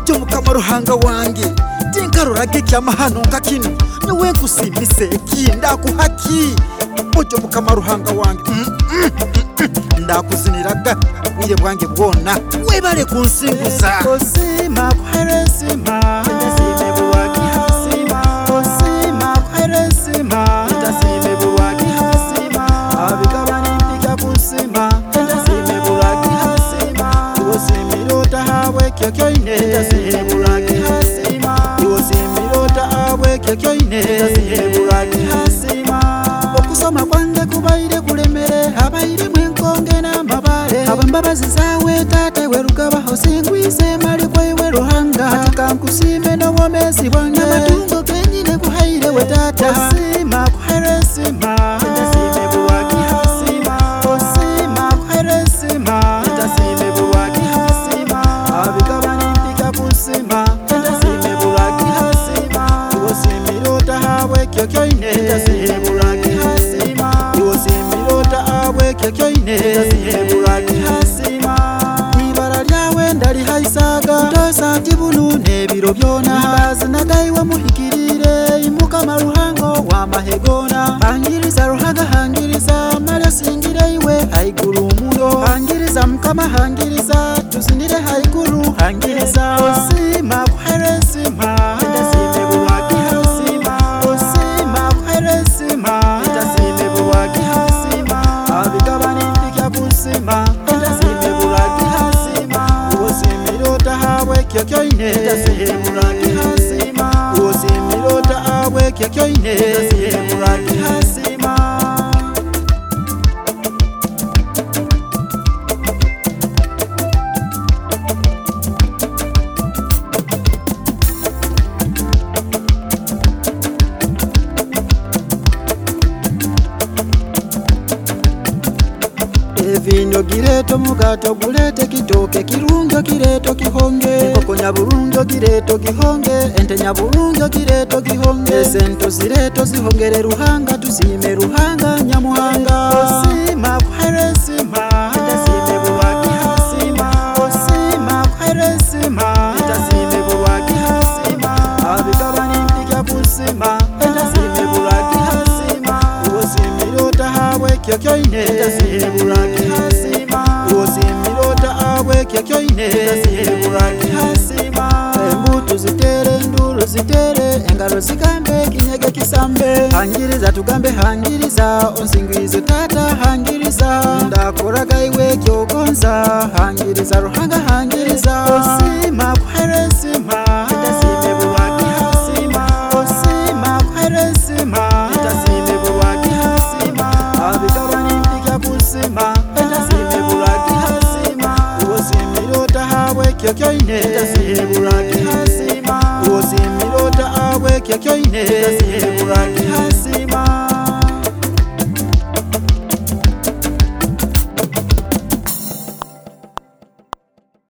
Mujo mukama ruhanga wange tinkarurage kyamahano nkakino niwe nkusimise kinda kuhaki mujo mukama ruhanga wange ndakuziniraga uye bwange bwona webale kunsinguza osima kuheresima ndasime buwaki hasima osima kuheresima ndasime buwaki hasima abigabani mpika kusima ndasime buwaki hasima uosimirota hawe kyokyoine ndasime buwaki hasima uosimirota hawe kyokyoine ndasime buwaki hasima okusoma kwange kubaire kulemere abaire mwenkonge n'amabale abambabazi zawe tate werugabaho singwize mali kwewe ruhanga katika nkusime n'obwomezi bwange amatungo genyine kuhaire we tata osima kuheresima ndasime buwaki hasima osima kuheresima ndasime buwaki hasima abigabani mpika kusima ndasime buwaki hasima uosimirota hawe kyokyoine ndasime buwaki hasima uosimirota hawe kyokyoine ndasime buwaki hasima ibara lyawe ndalihaisaga tosa tibulu nebiro byona zinagaiwa muhikirire imukama ruhango wamahegona hangiriza ruhaga hangiriza malya singire iwe haiguru muyo hangiriza mukama hangiriza tuzinire haiguru hangiriza osima kuheresima ndasime buwaki hasima osima kuheresima ndasime buwaki hasima abigabani mpika kusima ndasime buwaki hasima uosimirota hawe kyokyoine ndasime buwaki hasima uosimirota hawe kyokyoine ndasime buwaki hasima evindo gireto mugato gulete kitoke kirungo kireto kihonge koko nyaburungo gireto gihonge ente nyaburungo gireto gihonge sento zireto zihongere ruhanga tusime ruhanga nyamuhanga osima kuheresima ndasime buwaki hasima osima kuheresima ndasime buwaki hasima abigabani mpika kusima ndasime buwaki hasima uosimirota hawe kyokyoine ndasime buwaki hasima uosimirota hawe kyokyoine ndasime buwaki hasima embutu zitere nduru zitere engalo zigambe kinyege kisambe hangiriza tugambe hangiriza onsingwizo tata hangiriza ndakoraga iwe kyogonza hangiriza ruhanga hangiriza osima kuheresima ndasime buwaki hasima osima kuheresima ndasime buwaki hasima abigabani mpika kusima ndasime buwaki hasima uosimirota hawe kyokyoine ndasime buwaki hasima uosimirota hawe kyokyoine ndasime buwaki